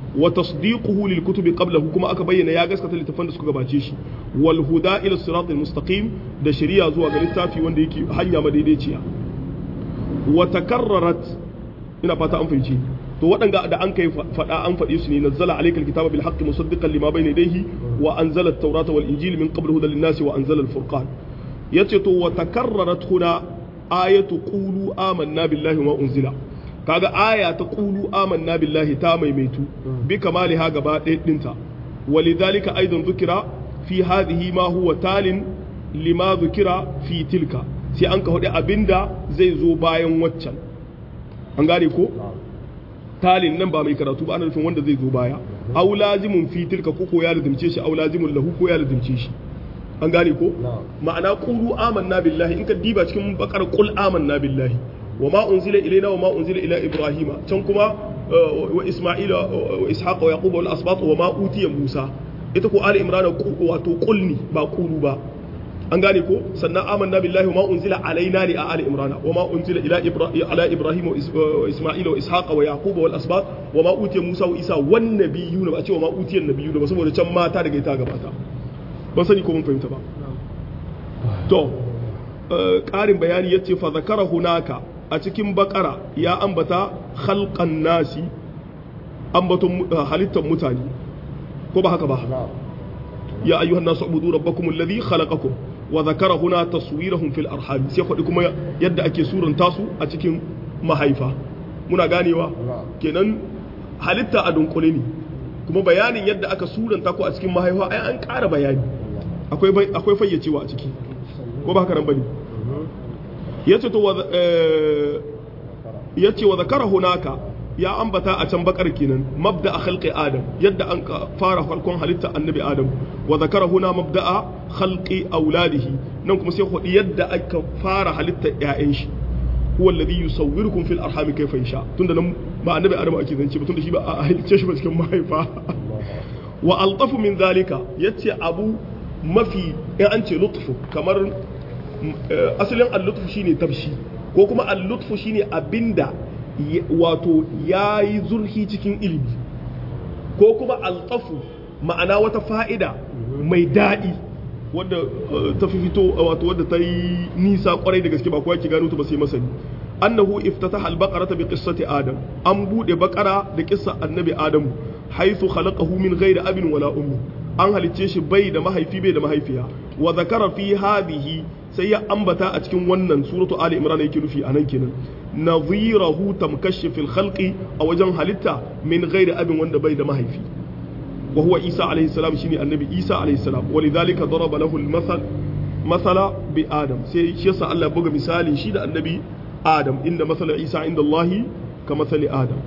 wa tasdiquhu lil kutubi qablahu kuma aka bayyana ya gaskata littafan da suka gabace shi wal huda ila siratal mustaqim da shari'a zuwa ga littafi wanda yake hanya madaidaiciya wa takarrarat ina fata an fahimci to waɗanda da an kai faɗa an faɗi su ne nazzala alaykal kitaba bil haqqi musaddiqan lima bayna yadayhi wa anzala at-taurata wal injila min qabl hudan lin-nasi wa anzala al-furqan yace to wa takarrarat huna ayatu qulu amanna billahi wa unzila kaga aya ta qulu amanna billahi ta maimaitu bi kamaliha gaba ɗaya dinta walidhalika aidan dhukira fi hadhihi ma huwa talin lima dhukira fi tilka sai an ka hudu abinda zai zo bayan waccan an gane ko talin nan ba mai karatu ba ana nufin wanda zai zo baya aw lazimun fi tilka ko ya lazimce shi aw lazimun lahu ko ya lazimce shi an gane ko ma'ana qulu amanna billahi in ka diba cikin bakar qul amanna billahi wama unzila ilaina wama unzila ila ibrahima can kuma wa isma'ila wa ishaqa wa yaquba wal asbat wama utiya musa ita ko ali imran wato qulni ba qulu ba an gane ko sannan amanna billahi wama unzila alaina li ali imran wama unzila ila ibrahima wa isma'ila wa ishaqa wa yaquba wal asbat wama utiya musa wa isa wan nabiyuna ba ce wama utiya nabiyuna ba saboda can mata daga ita gabata ban sani ko mun fahimta ba to ƙarin bayani yace fa zakara hunaka a cikin bakara ya ambata khalqan nasi ambaton halittar mutane ko ba haka ba ya ayyuhan nasu ubudu rabbakum alladhi khalaqakum wa zakara huna taswirahum fil arham sai faɗi kuma yadda ake suranta su a cikin mahaifa muna ganewa kenan halitta a dunkule ne kuma bayanin yadda aka suranta ko a cikin mahaifa ai an ƙara bayani akwai fayyacewa a ciki ko ba haka nan bane yace to yace wa zakara hunaka ya ambata a can bakar kenan mabda khalqi adam yadda an fara farkon halitta annabi adam wa zakara huna mabda khalqi auladihi nan kuma sai hudi yadda aka fara halitta ƴaƴan shi huwa alladhi yusawwirukum fil arham kayfa yasha tunda nan ba annabi adam ake zance ba tunda shi ba a halicce shi ba cikin mahaifa wa altafu min zalika yace abu mafi in an ce lutfu kamar asalin al-lutfu shine tabshi ko kuma al-lutfu shine abinda wato yayi zurhi cikin ilimi ko kuma al-tafu ma'ana wata fa'ida mai dadi wanda ta fito wato wanda ta yi nisa kwarai da gaske ba kowa ki gano ta ba sai masani annahu iftataha al-baqarata bi qissati adam an bude baqara da kissa annabi adam haythu khalaqahu min ghairi abin wala ummi an halicce shi bai da mahaifi bai da mahaifiya wa zakara fi hadhihi sai ya ambata a cikin wannan suratu ali imran yake nufi anan kenan nadhirahu tamkashi fil khalqi a wajen halitta min ghairi abin wanda bai da mahaifi wa huwa isa alayhi salam shine annabi isa alayhi salam walidhalika daraba lahu al masala bi adam sai shi yasa Allah buga misalin shi da annabi adam inda masala isa inda Allah ka masali adam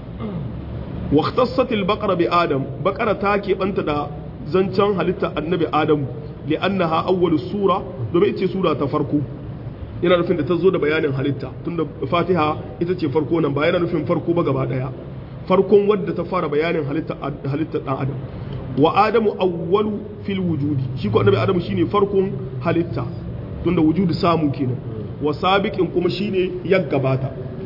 wa ikhtassat al baqara bi adam baqara ta ke banta da zancen halitta annabi adamu li'annaha awwalu sura domin ita ce sura ta farko yana nufin da ta zo da bayanin halitta tunda fatiha ita ce farko nan ba yana nufin farko ba gaba daya farkon wadda ta fara bayanin halitta dan adam wa adamu awwalu fil wujudi shi ko annabi adamu shine farkon halitta tunda wujudu samu kenan wa sabiqin kuma shine ya gabata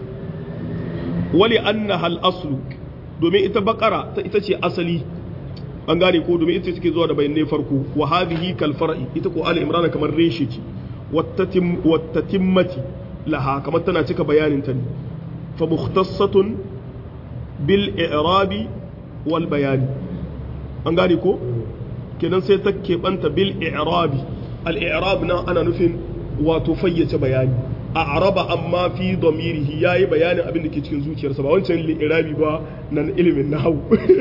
wali annaha al aslu domin ita bakara ita ce asali an gane ko domin ita take zuwa da bayanai farko wa hadhihi kal far'i ita ko ali imran kamar reshe ce wattatimmati laha kamar tana cika bayanin ta ne fa mukhtassatun bil i'rabi wal bayani an gane ko kenan sai ta keɓanta bil i'rabi al i'rab na ana nufin wato fayyace bayani a'raba amma fi damirihi yayi bayanin abin da ke cikin zuciyarsa ba wancan li i'rabi ba nan ilimin nahwu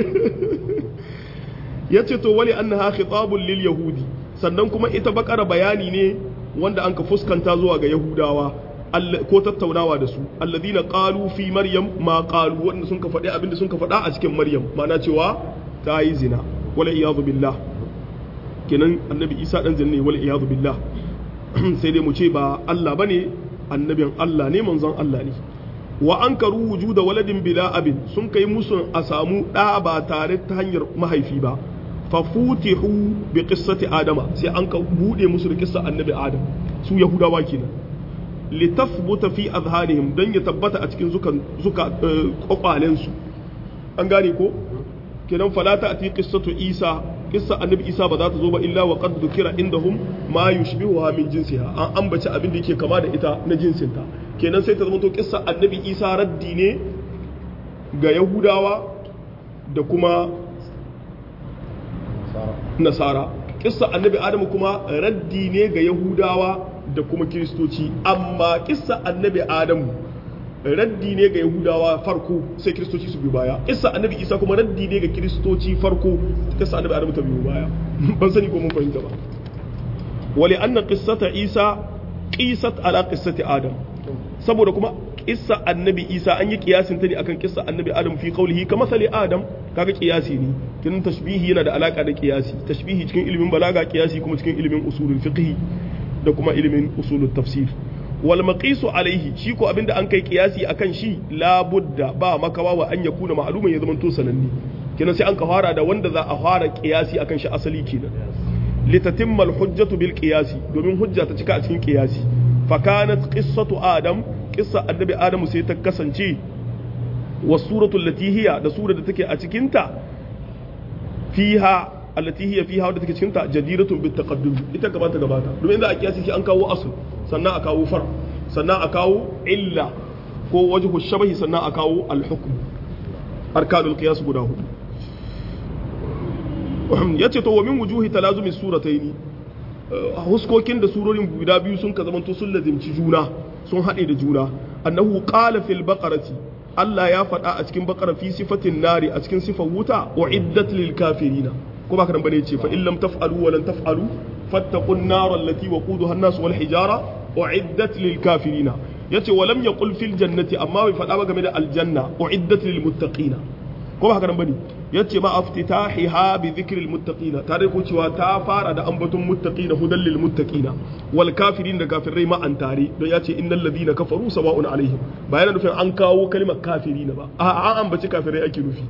yace to wali annaha khitabun lil yahudi sannan kuma ita bakara bayani ne wanda an ka fuskanta zuwa ga yahudawa ko tattaunawa da su alladhina qalu fi maryam ma qalu wanda sun ka faɗi abinda sun ka faɗa a cikin maryam ma'ana cewa ta yi zina wala iyadu billah kenan annabi isa dan zina ne wala iyadu billah sai dai mu ce ba Allah bane annabin Allah ne manzon Allah ne wa ankaru wujuda waladin bila abin sun kai musu a samu da ba tare ta hanyar mahaifi ba fafutihu bi qissati adama sai an ka bude musu da kissa annabi adam su yahudawa kenan litathbuta fi adhanihim dan ya tabbata a cikin zuka kwakwalen su an gane ko kenan fala ta'ti qissatu Isa qissa annabi Isa ba za ta zo ba illa wa qad dhukira indahum ma yushbihuha min jinsiha an ambaci abin da yake kama da ita na jinsinta kenan sai ta zama to qissa annabi Isa raddi ne ga Yahudawa da kuma Nasara qissa annabi Adamu kuma raddi ne ga Yahudawa da kuma Kiristoci amma qissa annabi Adamu raddi ne ga Yahudawa farko sai Kiristoci su biyo baya kissa annabi Isa kuma raddi ne ga Kiristoci farko kissa annabi Adamu ta biyo baya ban sani ko mun fahimta ba wali anna qissata Isa qisat ala qissati Adam saboda kuma kissa annabi Isa an yi kiyasin ta ne akan kissa annabi Adam fi qawlihi kama sali Adam kaga kiyasi ne kin tashbihi yana da alaka da kiyasi tashbihi cikin ilimin balaga kiyasi kuma cikin ilimin usulul fiqh da kuma ilimin usulul tafsir wal maqisu alaihi shi ko abinda an kai kiyasi akan shi la budda ba makawa wa an yakuna ma'luman ya zamanto sananni kenan sai an ka fara da wanda za a fara kiyasi akan shi asali kenan litatimma al hujjatu bil qiyasi domin hujja ta cika a cikin kiyasi fa kanat qissatu adam qissa annabi adam sai ta kasance wa suratu allati hiya da sura da take a cikin ta fiha allati hiya fiha wadda take cikin ta jadiratun bit taqaddum ita gabata domin za a kiyasi shi an kawo asl sannan a kawo far sannan a kawo illa ko wajhu shabahi sannan a kawo al-hukm arkanul qiyas guda hudu yace to wa min wujuhi talazumi surataini huskokin da surorin guda biyu sun ka zamanto sun lazimci juna sun haɗe da juna annahu qala fil baqarati Allah ya faɗa a cikin baqara fi sifatin nari a cikin sifar wuta uiddat lil kafirina ko baka dan bane yace fa in lam taf'alu wa lan taf'alu fattaqun nar allati waquduha an-nas wal hijara uiddat lil kafirina yace wa lam yaqul fil jannati amma bai faɗa ba game da aljanna uiddat lil muttaqina ko baka dan bane yace ma aftitahiha bi dhikril muttaqina tare ko cewa ta fara da ambaton muttaqina hudan lil muttaqina wal kafirin da kafirai ma an tare don yace innal ladina kafaru sawa'un alaihim bayan nufin an kawo kalmar kafirina ba a an ambaci kafirai ake nufi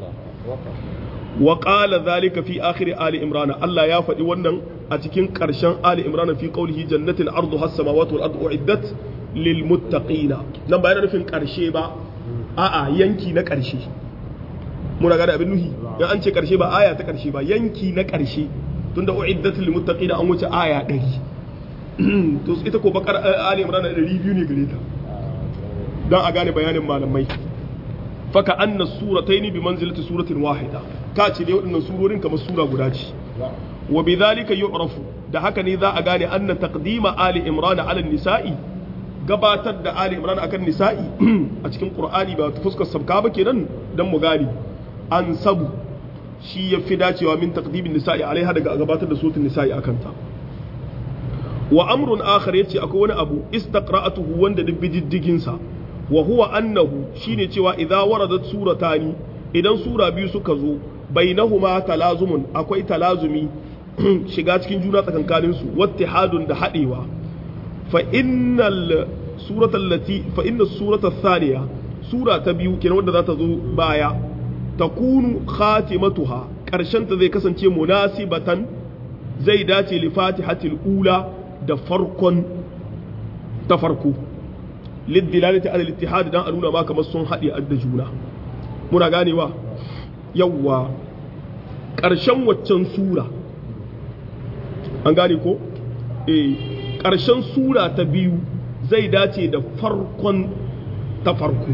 wa qala dhalika fi akhir ali imran Allah ya faɗi wannan a cikin ƙarshen ali imran fi qawlihi jannatin arduha as-samawati wal ardu uiddat lil muttaqina nan bayan nufin ƙarshe ba a'a yanki na ƙarshe muna gada abin nuhi in an ce karshe ba aya ta karshe ba yanki na karshe tunda uiddatul muttaqina an wuce aya 100 to ita ko bakar ali imran 200 ne gare ta dan a gane bayanin malamai faka anna suratayn bi manzilati suratin wahida ka ce dai waɗannan surorin kamar sura guda ce wa bidhalika yu'rafu da haka ne za a gane anna taqdima ali imran ala nisa'i gabatar da ali imran akan nisa'i a cikin qur'ani ba ta fuskar sabka ba kenan dan mu gane an sabu shi ya fi dacewa min taqdimin nisa'i alaiha daga gabatar da sutun nisa'i akan ta wa amrun akhar yace akwai wani abu istaqra'atuhu wanda duk bididdigin sa wa huwa annahu shine cewa idza waradat suratani idan sura biyu suka zo bainahuma talazumun akwai talazumi shiga cikin juna tsakankanin su wattihadun da hadewa fa inna surata thaniya sura ta biyu kenan wanda za ta zo baya takunu khatimatuha karshen ta zai kasance munasibatan zai dace li fatihatil ula da farkon ta farko lidilalati ala al-ittihad dan a nuna ma kamar sun haɗe da juna muna ganewa yawwa karshen waccan sura an gane ko karshen sura ta biyu zai dace da farkon ta farko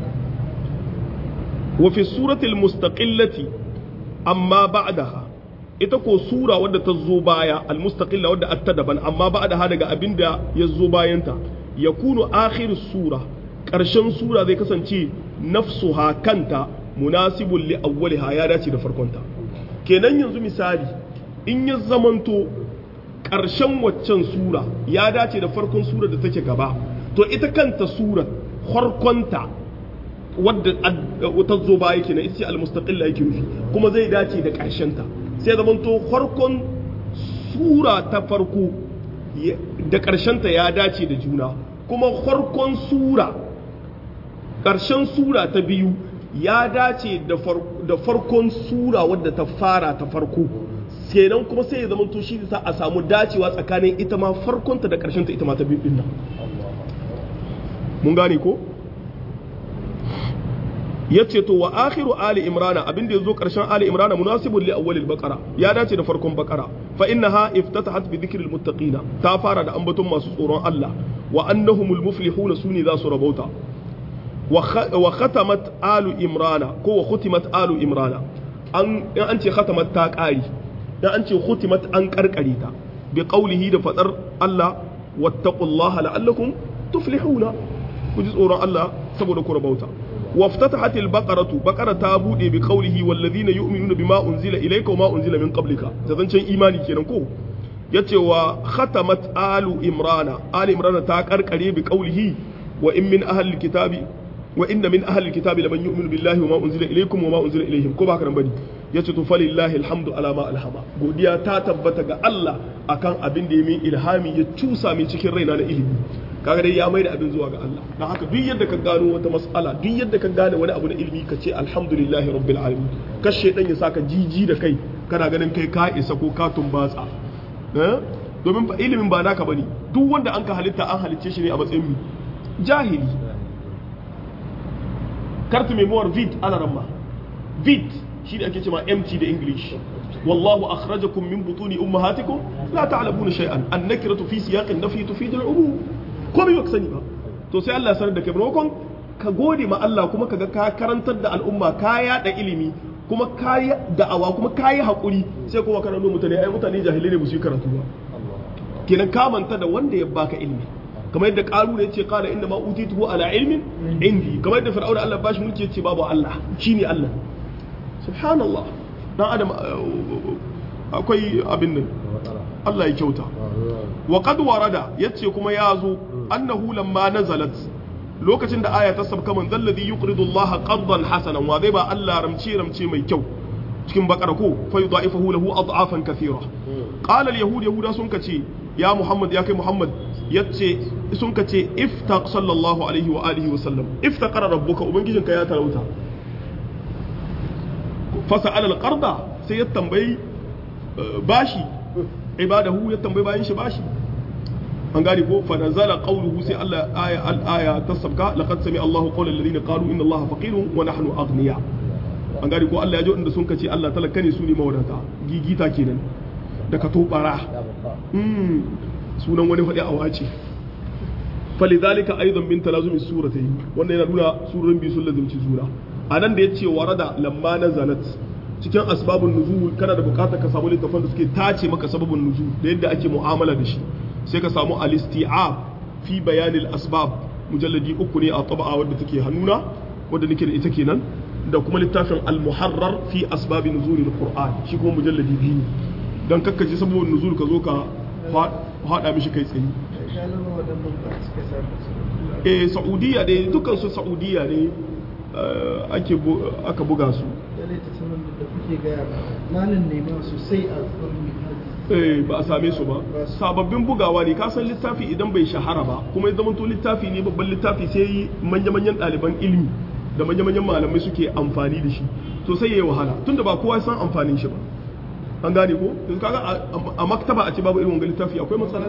wa fi suratul mustaqillati amma ba'daha ita ko sura wadda ta zo baya al-mustaqilla wadda atta daban amma ba'daha daga abinda ya zo bayanta yakunu akhir sura karshen sura zai kasance nafsuha kanta munasibul li awwaliha ya dace da farkonta kenan yanzu misali in ya zamanto karshen waccan sura ya dace da farkon sura da take gaba to ita kanta sura farkonta wadda ta zo baya kenan ita ce al-mustaqilla yake nufi kuma zai dace da karshenta sai zamanto farkon sura ta farko da karshenta ya dace da juna kuma farkon sura karshen sura ta biyu ya dace da farkon sura wadda ta fara ta farko kenan kuma sai ya zama to shi sa a samu dacewa tsakanin ita ma farkonta da karshenta ita ma ta biyu din nan mun gane ko yace to wa akhiru ali imrana abinda yazo karshen ali imrana munasibun li awwalil baqara ya dace da farkon baqara fa innaha iftatahat bi dhikril muttaqina ta fara da ambaton masu tsoron Allah wa annahumul muflihuna suni za su rabauta wa khatamat alu imrana ko wa khutimat alu imrana an ce khatamat ta kari dan an ce khutimat an karkare ta bi qawlihi da fadar Allah wattaqullaha la'allakum tuflihuna ku ji tsoron Allah saboda ku rabauta وافتتحت البقرة بقرة تابودي بقوله والذين يؤمنون بما أنزل إليك وما أنزل من قبلك تذنشن إيماني كينكو يتي وختمت آل إمران تاكر قريب بقوله وإن من أهل الكتاب لمن يؤمن بالله وما أنزل إليكم وما أنزل إليهم كما كان بدي يتي فلله الحمد على ما ألهما godiya ta tabbata ga Allah akan abin da ya min ilhami ya cusa min cikin raina na ilimi kaga dai ya mai da abin zuwa ga Allah dan haka duk yadda ka gano wata mas'ala duk yadda ka gane wani abu na ilimi ka ce alhamdulillahi rabbil alamin ka shedan ya saka jiji da kai kana ganin kai ka isa ko ka tumbatsa domin ba ilimin ba naka bane duk wanda an ka halitta an halicce shi ne a matsayin mi jahili carte mémoire vide ala ramma vide shi da ake cewa empty da english والله أخرجكم من بطون أمهاتكم لا تعلمون شيئا النكرة في سياق النفي تفيد العموم komai baka sani ba to sai Allah sanar da kai maimakon ka gode ma Allah kuma kaga ka karantar da al'umma ka yada ilimi kuma ka yi da'awa kuma ka yi hakuri sai kuma kana nuna mutane ai mutane jahilai ne ba su yi karatu ba kenan ka manta da wanda ya baka ilimi kamar yadda qalu ne yace qala inna ma utituhu ala ilmin indi kamar yadda fir'auna Allah bashi mulki yace babu Allah shine Allah subhanallah dan adam akwai abin nan Allah ya kyauta wa qad warada yace kuma yazo annahu lamma nazalat lokacin da aya ta sabka man dalladhi yuqridu Allah qardan hasanan wa zai ba Allah ramce mai kyau cikin bakara ko fa yudaifahu lahu ad'afan kathira qala al yahud yahuda sun kace ya Muhammad ya kai Muhammad yace sun kace iftaq sallallahu alaihi wa alihi wa sallam iftaqara rabbuka ubangijinka ya talauta fa sa'ala al qarda sai ya tambayi bashi ibadahu ya tambayi bayan shi bashi an gane ko fa nazala qawluhu sai Allah aya tasabka laqad sami Allahu qawla alladhina qalu inna Allaha faqirun wa nahnu aghniya an gane ko Allah ya ji inda sun kace Allah talaka ne su ne mawadata gigita kenan da ka tobara sunan wani fadi a wace falidhalika aidan min talazumi suratayn wannan yana nuna surorin bi sun lazimci sura anan da yace warada lamma nazalat cikin asbabun nuzul kana da bukatar ka samu littafin da suke tace maka sababun nuzul da yadda ake mu'amala da shi sai ka samu al-isti'ab fi bayanil asbab mujalladi 3 ne a taba'a wadda take hannuna wadda nake da ita kenan da kuma littafin al-muharrar fi asbab nuzulil qur'an shi kuma mujalladi 2 ne dan kakkaje sababun nuzul ka zo ka hada mishi kai tsaye Saudiya dai dukkan su Saudiya ne aka buga su ba a same su ba sababbin bugawa ne ka san littafi idan bai shahara ba kuma ya zamanto littafi ne babban littafi sai manya-manyan ɗaliban ilimi da manya-manyan malamai suke amfani da shi to sai yayi wahala tunda ba kowa san amfanin shi ba an gane ko to kaga a maktaba a ce babu irin wannan littafi akwai matsala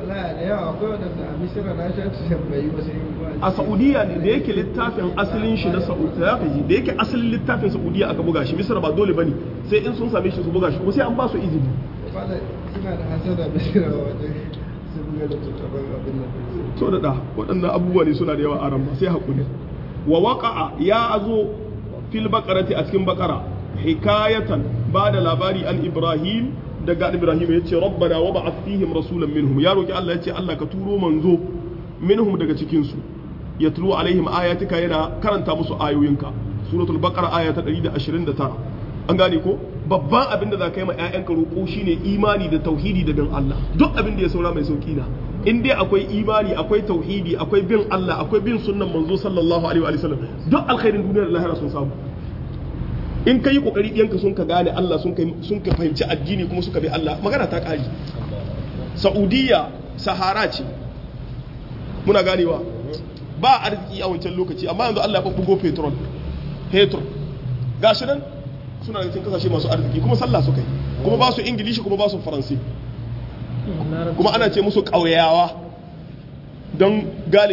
a Saudiya ne da yake littafin asalin shi na Saudiya da yake asalin littafin Saudiya aka buga shi Misra ba dole bane sai in sun same shi su buga shi ko sai an ba su izini suna da hasada Misra wajen su buga da tattaban abin nan so da waɗannan abubuwa ne suna da yawa a ran ba sai hakuri wa waqa'a ya azo fil baqarati a cikin baqara hikayatan ba da labari an Ibrahim daga Ibrahim ya ce rabbana wa ba'ath fihim rasulan minhum ya roki Allah ya ce Allah ka turo manzo minhum daga cikin su yatlu alaihim ayatika yana karanta musu ayoyinka suratul baqara aya ta 129 an gane ko babban abin da za ka yi ma ƴaƴanka roƙo shine imani da tauhidi da bin Allah duk abin da ya saura mai sauki na in dai akwai imani akwai tauhidi akwai bin Allah akwai bin sunnan manzo sallallahu alaihi wa sallam duk alkhairin duniyar da lahira sun samu in ka yi kokari ɗiyanka sun ka gane Allah sun ka fahimci addini kuma suka bi Allah magana ta ƙari Saudiya sahara ce muna ganewa ba arziki a wancan lokaci amma yanzu Allah ya bugo petrol gashi nan suna da cikin kasashe masu arziki kuma sallah suka yi kuma ba su ingilishi kuma ba su faransi kuma ana ce musu ƙauyawa don galibi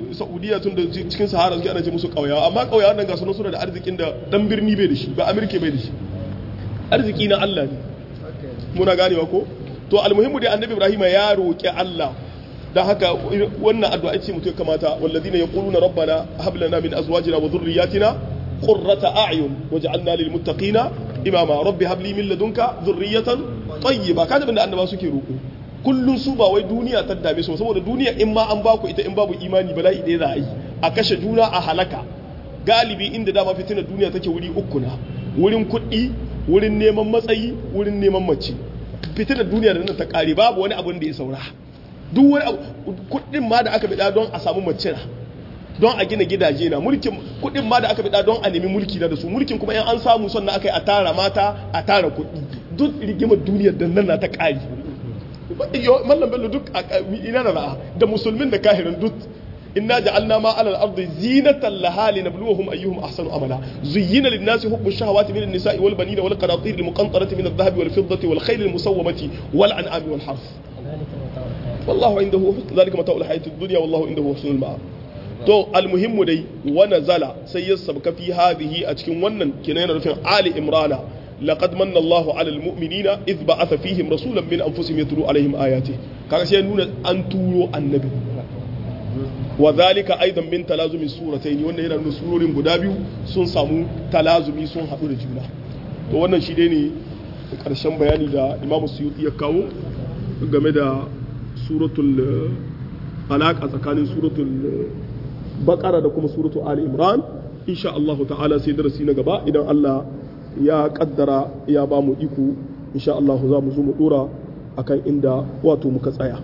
Saudiya tun da cikin Sahara suke ana ce musu ƙauyawa amma ƙauyawa nan ga suna da arzikin da dan birni bai da shi ba Amerika bai da shi arziki na Allah ne muna ganewa ko to almuhimmu dai annabi Ibrahim ya roki Allah dan haka wannan addu'a ce mutum kamata wallazina yaquluna rabbana hab lana min azwajina wa dhurriyyatina qurrata a'yun waj'alna lil muttaqina imama rabbi hab li min ladunka dhurriyatan tayyiba kada banda annaba suke roko kullun su ba wai duniya ta dame su saboda duniya in ma an baku ita in babu imani bala'i ɗaya za a yi a kashe juna a halaka galibi inda dama fitinar duniya take wuri uku na wurin kuɗi wurin neman matsayi wurin neman mace fitinar duniya da nan ta ƙare babu wani abin da ya saura duk wani kuɗin ma da aka bida don a samu mace na don a gina gidaje na mulkin kuɗin ma da aka bida don a nemi mulki na da su mulkin kuma in an samu sannan aka yi a tara mata a tara kuɗi duk rigimar duniyar da nan na ta ƙare mallam bello duk ina na ra'a da musulmin da kahirin duk inna ja'alna ma 'ala al-ardi zinatan laha linabluwahum ayyuhum ahsanu amala zuyyina lin-nasi hubbu ash-shahawati min an-nisa'i wal banina wal qanatir al-muqantarati min adh-dhahabi wal fiddati wal khayl al-musawwamati wal an'ami wal harth wallahu indahu dhalika mata'ul hayati ad-dunya wallahu indahu husnul ma'ab to al-muhimmu dai wa nazala sai ya sabka fi hadhihi a cikin wannan kenan yana nufin ali imrana لقد من الله على المؤمنين إذ بعث فيهم رسولا من أنفسهم يتلو عليهم آياته كذا شيء نون أن تولوا النبي وذلك أيضا من تلازم السورتين وأن هنا سورة غدابيو سن سامو تلازمي سن حدود الجملة to wannan shi dai ne karshen bayani da Imam Suyuti ya kawo game da suratul alaka tsakanin suratul Baqara da kuma suratul Ali Imran insha Allah ta'ala sai darasi na gaba idan Allah ya kaddara ya ba mu iko insha Allah za mu zo mu dora akan inda wato muka tsaya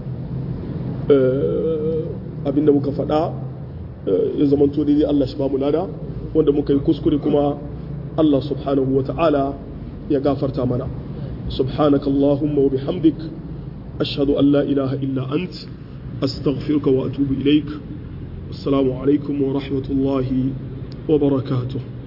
abinda muka faɗa ya zamanto daidai Allah shi ba mu lada wanda muka yi kuskure kuma Allah subhanahu wa ta'ala ya gafarta mana subhanaka Allahumma wa bihamdik ashhadu an la ilaha illa ant astaghfiruka wa atubu ilaik assalamu alaikum wa rahmatullahi wa barakatuh